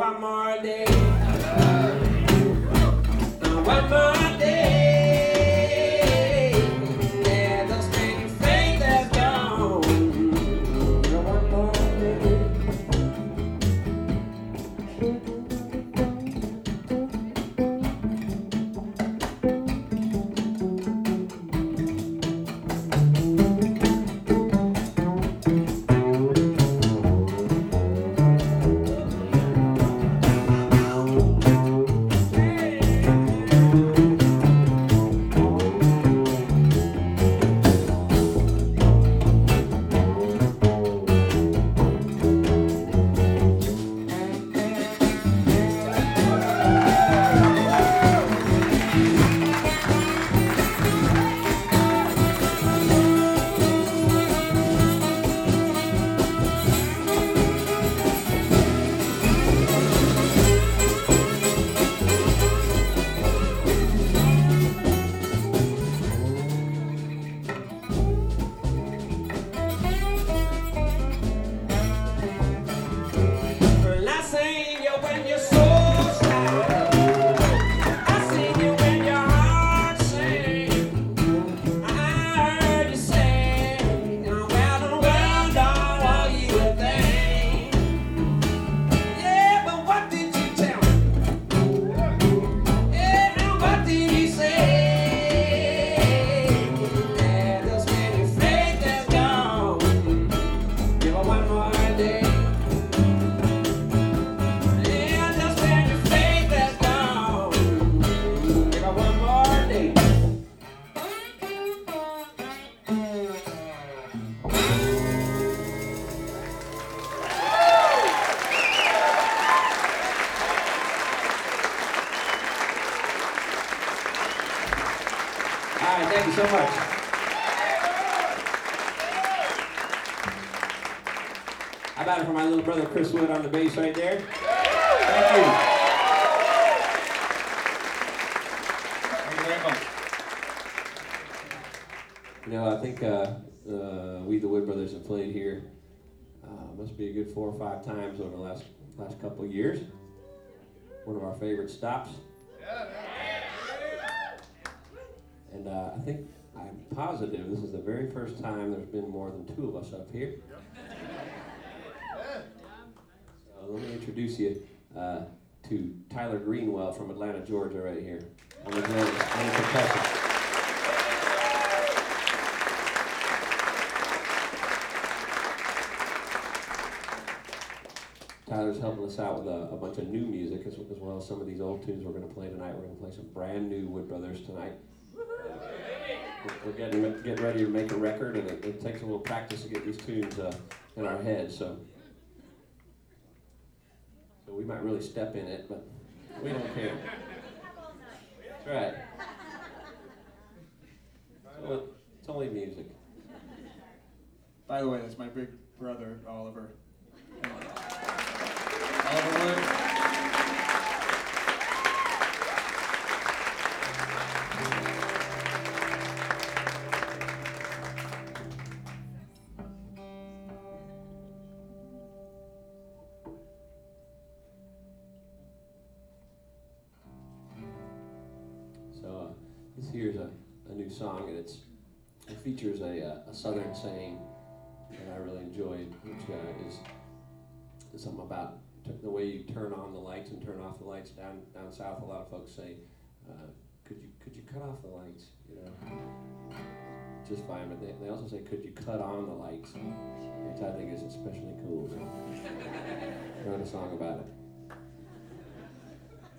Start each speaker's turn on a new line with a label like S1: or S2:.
S1: one more day. One more day. Yeah, those many faith that's gone. One more day. All right, thank you so much. How about it for my little brother Chris Wood on the bass right there? Thank you.
S2: Thank you very much.
S1: You know, I think we the Wood Brothers have played here must be a good 4 or 5 times over the last couple of years. One of our favorite stops. And I think, I'm positive, this is the very first time there's been more than 2 of us up here. So let me introduce you to Tyler Greenwell from Atlanta, Georgia, right here on the drums and the percussion. Tyler's helping us out with a bunch of new music as well as some of these old tunes we're going to play tonight. We're going to play some brand new Wood Brothers tonight. We're getting ready to make a record, and it takes a little practice to get these tunes in our heads. So we might really step in it, but we don't care. That's right. So it's only music.
S2: By the way, that's my big brother, Oliver. Oliver Wood.
S1: So this here's a new song, and it features a southern saying that I really enjoyed, which is something about the way you turn on the lights and turn off the lights down south. A lot of folks say, could you cut off the lights? You know, just fine. But they also say, could you cut on the lights? Which I think is especially cool. So I wrote a song about it.